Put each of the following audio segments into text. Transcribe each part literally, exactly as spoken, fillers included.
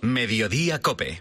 Mediodía COPE.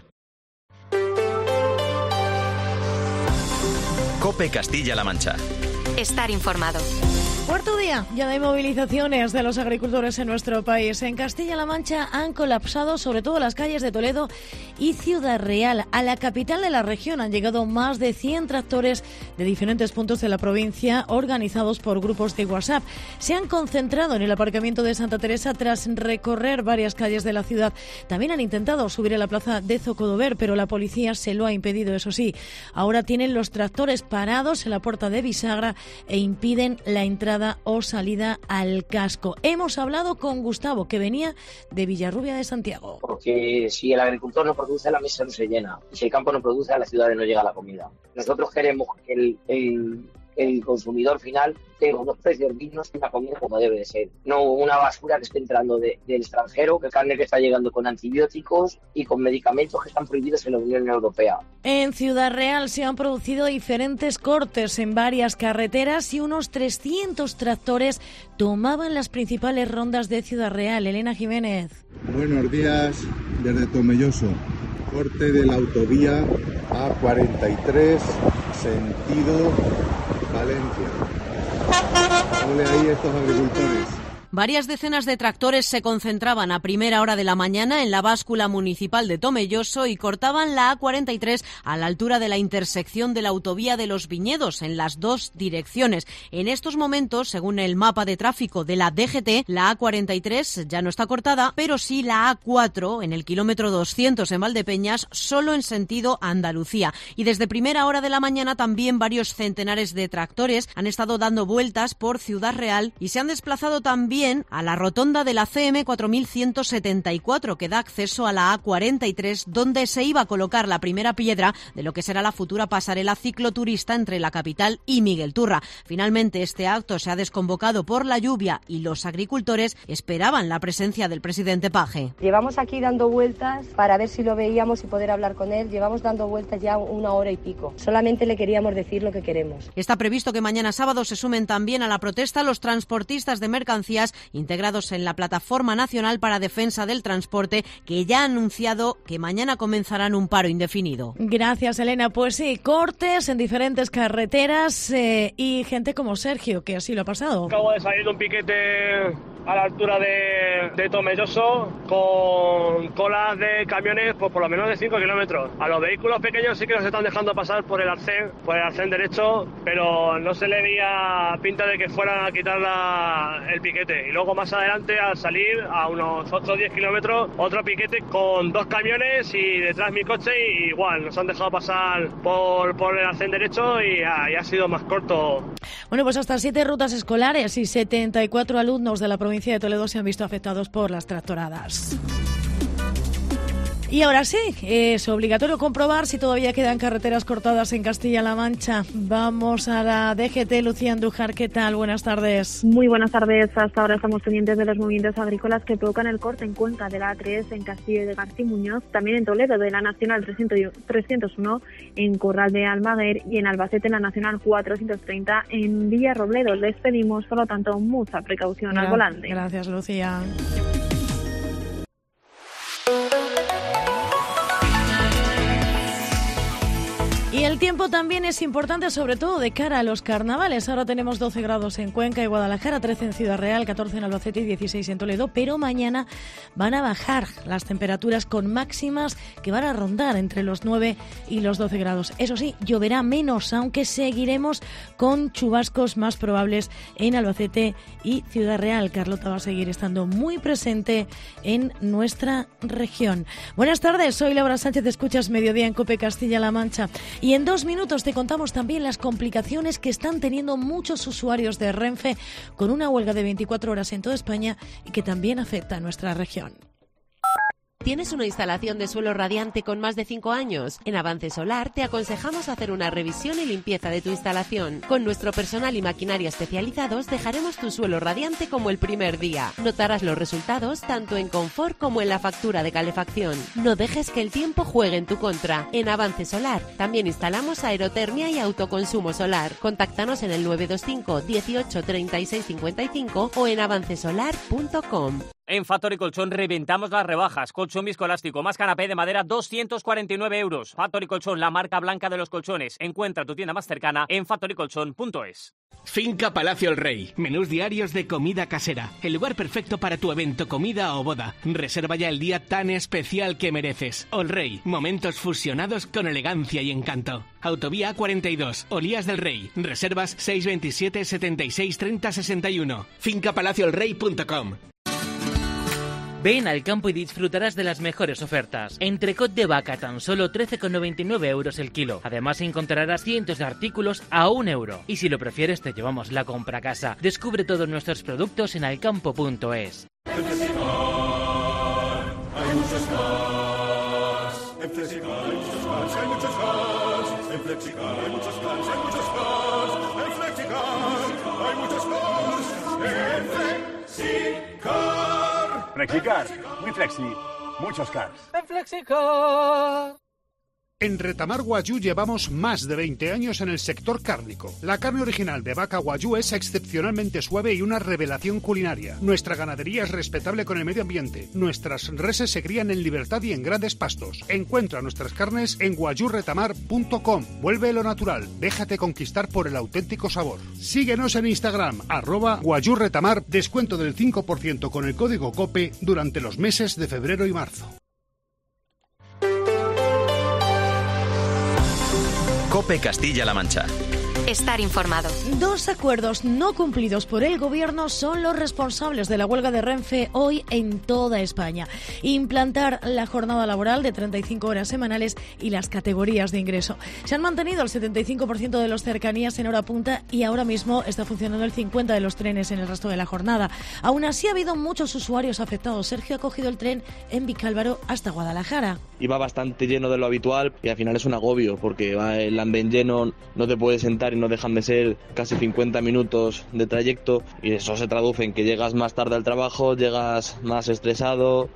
COPE Castilla-La Mancha. Estar informado. Cuarto día ya de movilizaciones de los agricultores en nuestro país. En Castilla-La Mancha han colapsado sobre todo las calles de Toledo y Ciudad Real. A la capital de la región han llegado más de cien tractores de diferentes puntos de la provincia, organizados por grupos de WhatsApp. Se han concentrado en el aparcamiento de Santa Teresa tras recorrer varias calles de la ciudad. También han intentado subir a la plaza de Zocodover, pero la policía se lo ha impedido, eso sí. Ahora tienen los tractores parados en la puerta de Bisagra e impiden la entrada o salida al casco. Hemos hablado con Gustavo, que venía de Villarrubia de Santiago. Porque si el agricultor no produce, la mesa no se llena. Y si el campo no produce, a la ciudad no llega la comida. Nosotros queremos que el, el, el consumidor final tenga unos precios dignos y una comida como debe de ser. No una basura que esté entrando de, del extranjero, que carne que está llegando con antibióticos y con medicamentos que están prohibidos en la Unión Europea. En Ciudad Real se han producido diferentes cortes en varias carreteras y unos trescientos tractores tomaban las principales rondas de Ciudad Real. Elena Jiménez. Buenos días desde Tomelloso. Corte de la autovía A cuarenta y tres, sentido Valencia. Ole ahí estos agricultores. Varias decenas de tractores se concentraban a primera hora de la mañana en la báscula municipal de Tomelloso y cortaban la A cuarenta y tres a la altura de la intersección de la autovía de Los Viñedos en las dos direcciones. En estos momentos, según el mapa de tráfico de la D G T, la A cuarenta y tres ya no está cortada, pero sí la A cuatro en el kilómetro doscientos en Valdepeñas, solo en sentido Andalucía. Y desde primera hora de la mañana también varios centenares de tractores han estado dando vueltas por Ciudad Real y se han desplazado también a la rotonda de la C M cuatro mil ciento setenta y cuatro, que da acceso a la A cuarenta y tres, donde se iba a colocar la primera piedra de lo que será la futura pasarela cicloturista entre la capital y Miguel Turra. Finalmente, este acto se ha desconvocado por la lluvia y los agricultores esperaban la presencia del presidente Page. Llevamos aquí dando vueltas para ver si lo veíamos y poder hablar con él. Llevamos dando vueltas ya una hora y pico. Solamente le queríamos decir lo que queremos. Está previsto que mañana sábado se sumen también a la protesta los transportistas de mercancías integrados en la Plataforma Nacional para Defensa del Transporte, que ya ha anunciado que mañana comenzarán un paro indefinido. Gracias, Elena. Pues sí, cortes en diferentes carreteras eh, y gente como Sergio, que así lo ha pasado. Acabo de salir de un piquete a la altura de, de Tomelloso con colas de camiones pues, por lo menos de cinco kilómetros. A los vehículos pequeños sí que nos están dejando pasar por el arcén, por el arcén derecho, pero no se le veía pinta de que fueran a quitar la, el piquete. Y luego más adelante, al salir a unos ocho o diez kilómetros, otro piquete con dos camiones y detrás mi coche, y igual nos han dejado pasar por, por el arcén derecho y, ah, y ha sido más corto. Bueno, pues hasta siete rutas escolares y setenta y cuatro alumnos de la provincia de Toledo se han visto afectados por las tractoradas. Y ahora sí, es obligatorio comprobar si todavía quedan carreteras cortadas en Castilla-La Mancha. Vamos a la D G T. Lucía Andújar, ¿qué tal? Buenas tardes. Muy buenas tardes. Hasta ahora estamos pendientes de los movimientos agrícolas que provocan el corte en Cuenca de la A tres, en Castillo de García Muñoz, también en Toledo de la Nacional trescientos uno, en Corral de Almaguer y en Albacete en la Nacional cuatrocientos treinta, en Villarrobledo. Les pedimos, por lo tanto, mucha precaución Gra- al volante. Gracias, Lucía. Y el tiempo también es importante, sobre todo de cara a los carnavales. Ahora tenemos doce grados en Cuenca y Guadalajara, trece en Ciudad Real, catorce en Albacete y dieciséis en Toledo, pero mañana van a bajar las temperaturas con máximas que van a rondar entre los nueve y los doce grados. Eso sí, lloverá menos, aunque seguiremos con chubascos más probables en Albacete y Ciudad Real. Carlota va a seguir estando muy presente en nuestra región. Buenas tardes, soy Laura Sánchez, escuchas Mediodía en COPE Castilla-La Mancha. Y en dos minutos te contamos también las complicaciones que están teniendo muchos usuarios de Renfe con una huelga de veinticuatro horas en toda España y que también afecta a nuestra región. ¿Tienes una instalación de suelo radiante con más de cinco años? En Avance Solar te aconsejamos hacer una revisión y limpieza de tu instalación. Con nuestro personal y maquinaria especializados dejaremos tu suelo radiante como el primer día. Notarás los resultados tanto en confort como en la factura de calefacción. No dejes que el tiempo juegue en tu contra. En Avance Solar también instalamos aerotermia y autoconsumo solar. Contáctanos en el nueve dos cinco, dieciocho, treinta y seis cincuenta y cinco o en avance solar punto com. En Factory Colchón reventamos las rebajas. Colchón viscoelástico más canapé de madera, doscientos cuarenta y nueve euros. Factory Colchón, la marca blanca de los colchones. Encuentra tu tienda más cercana en factory colchón punto es. Finca Palacio El Rey. Menús diarios de comida casera. El lugar perfecto para tu evento, comida o boda. Reserva ya el día tan especial que mereces. El Rey. Momentos fusionados con elegancia y encanto. Autovía A cuarenta y dos, Olías del Rey. Reservas seis veintisiete, setenta y seis, treinta, sesenta y uno. finca palacio el rey punto com. Ven al campo y disfrutarás de las mejores ofertas. Entrecot de vaca tan solo trece con noventa y nueve euros el kilo. Además encontrarás cientos de artículos a un euro. Y si lo prefieres te llevamos la compra a casa. Descubre todos nuestros productos en alcampo punto es. En Flexicar hay muchos cars. En Flexicar hay muchos cars, hay muchos cars. En Flexicar hay muchos cars, hay muchos cars. En Flexicar hay muchos cars. En Flexicar. Flexicar, muy flexi, muchos cars. En Flexicar. En Retamar Wagyu llevamos más de veinte años en el sector cárnico. La carne original de vaca Wagyu es excepcionalmente suave y una revelación culinaria. Nuestra ganadería es respetable con el medio ambiente. Nuestras reses se crían en libertad y en grandes pastos. Encuentra nuestras carnes en wagyu retamar punto com. Vuelve lo natural. Déjate conquistar por el auténtico sabor. Síguenos en Instagram, arroba Wagyu Retamar. Descuento del cinco por ciento con el código COPE durante los meses de febrero y marzo. COPE Castilla-La Mancha. Estar informado. Dos acuerdos no cumplidos por el Gobierno son los responsables de la huelga de Renfe hoy en toda España. Implantar la jornada laboral de treinta y cinco horas semanales y las categorías de ingreso. Se han mantenido el setenta y cinco por ciento de los cercanías en hora punta y ahora mismo está funcionando el cincuenta por ciento de los trenes en el resto de la jornada. Aún así ha habido muchos usuarios afectados. Sergio ha cogido el tren en Vicálvaro hasta Guadalajara. Iba bastante lleno de lo habitual y al final es un agobio porque va el andén lleno, no te puedes sentar y no dejan de ser casi cincuenta minutos de trayecto y eso se traduce en que llegas más tarde al trabajo, llegas más estresado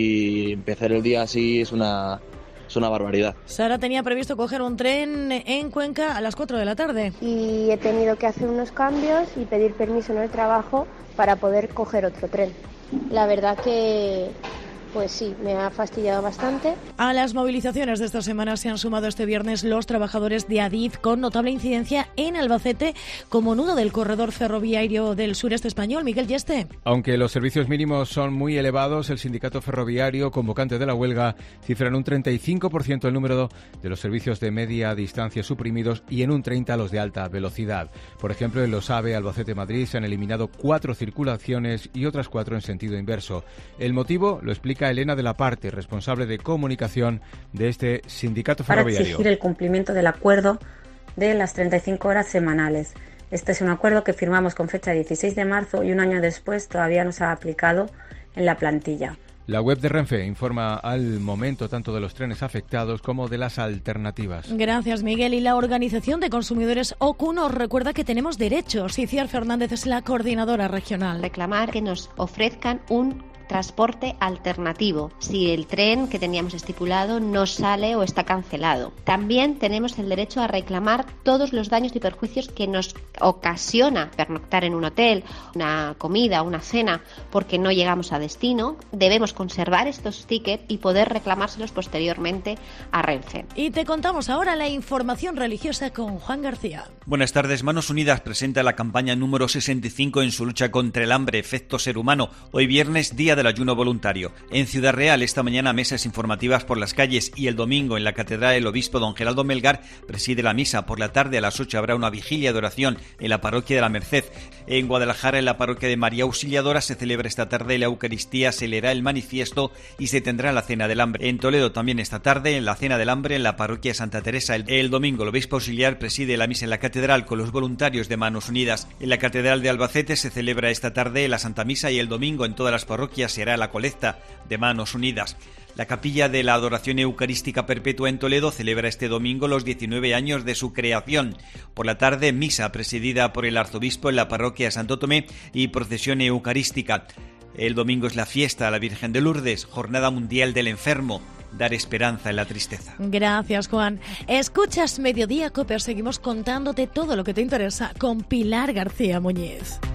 y empezar el día así es una, es una barbaridad. Sara tenía previsto coger un tren en Cuenca a las cuatro de la tarde. Y he tenido que hacer unos cambios y pedir permiso en el trabajo para poder coger otro tren. La verdad que... pues sí, me ha fastidiado bastante. A las movilizaciones de esta semana se han sumado este viernes los trabajadores de Adif con notable incidencia en Albacete como nudo del corredor ferroviario del sureste español. Miguel Yeste. Aunque los servicios mínimos son muy elevados, el sindicato ferroviario convocante de la huelga cifra en un treinta y cinco por ciento el número de los servicios de media distancia suprimidos y en un treinta por ciento los de alta velocidad. Por ejemplo, en los AVE Albacete-Madrid se han eliminado cuatro circulaciones y otras cuatro en sentido inverso. El motivo lo explica Elena de la Parte, responsable de comunicación de este sindicato ferroviario. Para exigir el cumplimiento del acuerdo de las treinta y cinco horas semanales. Este es un acuerdo que firmamos con fecha dieciséis de marzo y un año después todavía no se ha aplicado en la plantilla. La web de Renfe informa al momento tanto de los trenes afectados como de las alternativas. Gracias, Miguel. Y la Organización de Consumidores O C U nos recuerda que tenemos derechos. Iciar Fernández es la coordinadora regional. Reclamar que nos ofrezcan un transporte alternativo si el tren que teníamos estipulado no sale o está cancelado. También tenemos el derecho a reclamar todos los daños y perjuicios que nos ocasiona pernoctar en un hotel, una comida, una cena, porque no llegamos a destino. Debemos conservar estos tickets y poder reclamárselos posteriormente a Renfe. Y te contamos ahora la información religiosa con Juan García. Buenas tardes. Manos Unidas presenta la campaña número sesenta y cinco en su lucha contra el hambre, efecto ser humano. Hoy viernes, día del ayuno voluntario. En Ciudad Real, esta mañana mesas informativas por las calles y el domingo en la catedral el obispo don Geraldo Melgar preside la misa. Por la tarde a las ocho habrá una vigilia de oración en la parroquia de la Merced. En Guadalajara, en la parroquia de María Auxiliadora, se celebra esta tarde la Eucaristía, se leerá el manifiesto y se tendrá la cena del hambre. En Toledo también esta tarde en la cena del hambre en la parroquia de Santa Teresa. El, el domingo el obispo auxiliar preside la misa en la catedral con los voluntarios de Manos Unidas. En la catedral de Albacete se celebra esta tarde la Santa Misa y el domingo en todas las parroquias será la colecta de Manos Unidas. La capilla de la Adoración Eucarística Perpetua en Toledo celebra este domingo los diecinueve años de su creación. Por la tarde, misa presidida por el arzobispo en la parroquia de Santo Tomé y procesión eucarística. El domingo es la fiesta a la Virgen de Lourdes, Jornada Mundial del Enfermo. Dar esperanza en la tristeza. Gracias, Juan. Escuchas Mediodía Cope, seguimos contándote todo lo que te interesa con Pilar García Muñiz.